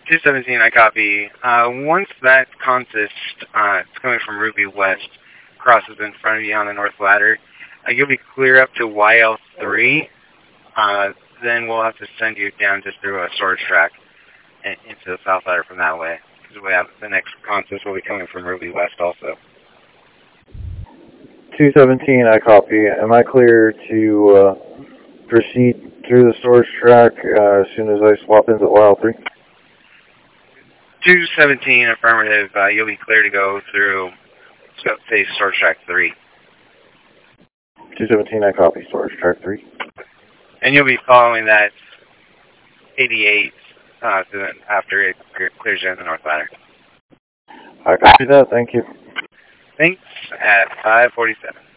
217, I copy. Once that consist, it's coming from Ruby West, crosses in front of you on the north ladder, you'll be clear up to YL3. Then we'll have to send you down just through a storage track into the south ladder from that way. Because we have the next consist will be coming from Ruby West also. 217, I copy. Am I clear to proceed through the storage track as soon as I swap into YL3? 217, affirmative. You'll be clear to go through, say, storage track 3. 217, I copy. Storage track 3. And you'll be following that 88 after it clears you in the north ladder. I copy that. Thank you. Thanks at 547.